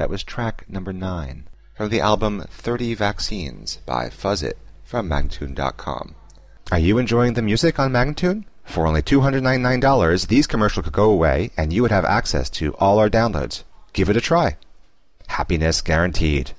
That was track number 9 from the album 30 Vaccines by Fuzzit from Magnatune.com. Are you enjoying the music on Magnatune? For only $299, these commercials could go away and you would have access to all our downloads. Give it a try. Happiness guaranteed.